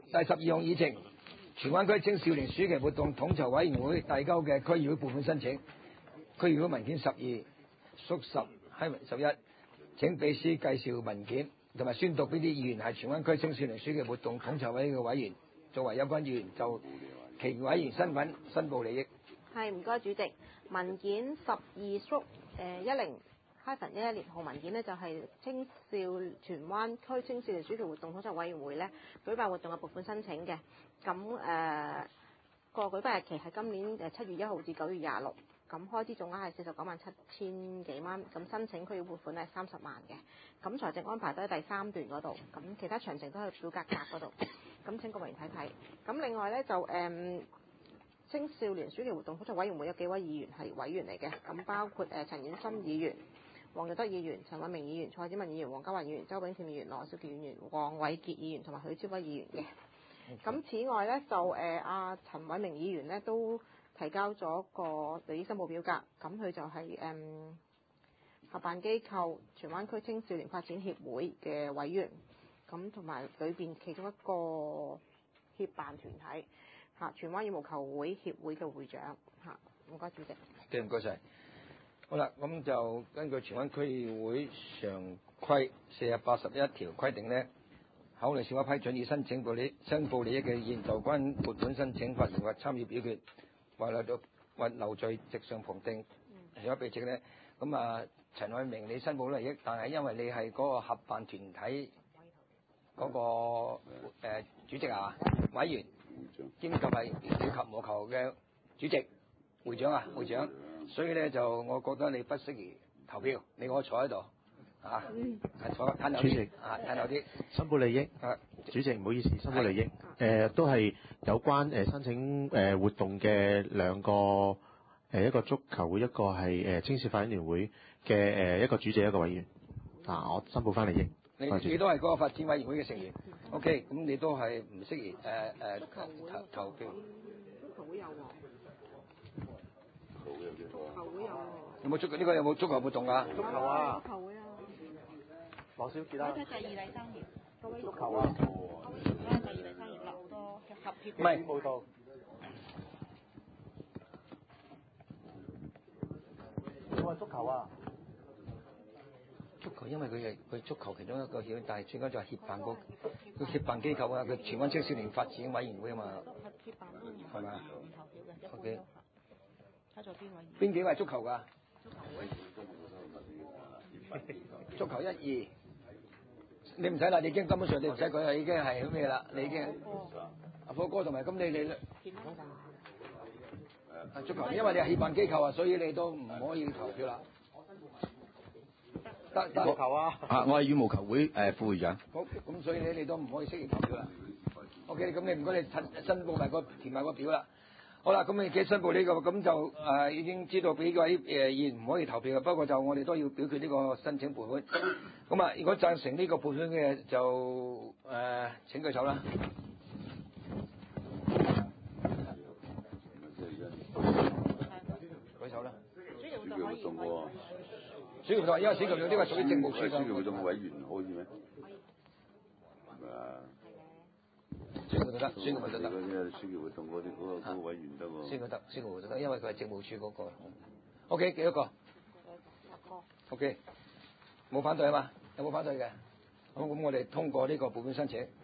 第12項議程，荃灣區青少年暑期活動統籌委員會遞交嘅區議會撥款申請，區議會文件12，屬10喺11。請秘書介紹文件同埋宣讀邊啲議員係荃灣區青少年暑期活動統籌委員會嘅委員，作為有關議員就其委員身份申報利益。 係，唔該主席。文件12屬10-11年號文件呢，就係荃灣區青少年暑期活動統籌委員會呢舉辦活動嘅撥款申請嘅。咁個舉辦日期係今年7月1號至9月26。咁開支總額係497000幾蚊，咁申請區議會撥款係30萬嘅。咁財政安排都喺第3段嗰度，咁其他詳情都喺表格嗰度。咁請各位委員睇睇。咁另外呢，就青少年暑期活動統籌委員會有幾位議員係委員嚟嘅，咁包括陳婉心議員、黃日德議員、陳偉明議員、蔡子文議員、黃家華議員、周炳添議員、羅少傑議員、黃偉傑議員同埋許超輝議員嘅。咁此外呢，就陳偉明議員呢都提交咗個利益申報表格，咁佢就係合辦機構荃灣區青少年發展協會嘅委員，咁同埋裏邊其中一個協辦團體荃灣羽毛球會協會嘅會長唔該主席。 唔該晒。好啦，咁就根據荃灣區議會常規481條規定呢，考慮是否批准已申報利益嘅議員就關撥款申請發言或參與表決，或留在席上旁聽，如果被席呢，咁陳偉明你申報利益，但係因為你係嗰個合辦團體嗰個主席委員兼及係羽毛球嘅主席會長，所以呢，就我覺得你不適宜投票，你可以坐喺度坐攤後啲攤後啲。 申報利益主席唔好意思，申報利益都係有關申請活動嘅兩個一個足球會，一個係青少發展聯會嘅一個主席一個委員我申報翻利益。 你都係嗰個發展委員會嘅成員，OK， 咁你都係唔適宜投票。 足球會有喎。足球會有喎。 有冇呢個有冇足球活動㗎？ 足球啊！ 足球會啊！ 羅小傑啦。 睇第2、第3頁。 足球啊！ 第2、第3頁啦，好多合協。 唔係報道。我係足球啊！ 足球因為佢足球其中一個協，但係最緊就係協辦個協辦機構佢荃灣青少年發展委員會啊嘛。 協辦係咪唔投票嘅。 OK。 睇咗邊位？ 邊幾位足球㗎？足球1、2，你唔使啦，你已經根本上你唔使佢啦，已經係咩啦？你已經阿火哥同埋咁你足球，因為你係協辦機構所以你都唔可以投票啦。得羽毛球啊！ 我係羽毛球會副會長。 好，咁所以你都唔可以適宜投票啦。OK， 咁你唔該你申報埋填埋個表啦。好啦，咁你嘅申報呢個咁就已經知道俾位議員唔可以投票嘅，不過就我哋都要表決呢個申請撥款。咁如果贊成呢個撥款嘅就請舉手啦。舉手啦。 暑期活動可以。 暑期活動因為暑期活動呢個屬於政務處嘅。 暑期活動嘅委員可以咩？ 暑期活動得，暑期活動得。 暑期活動嗰個委員得喎。 暑期活動得，因為佢係政務處嗰個。OK， 幾多個？OK， 冇反對啊嘛？有冇反對嘅？好，咁我哋通過呢個撥款申請。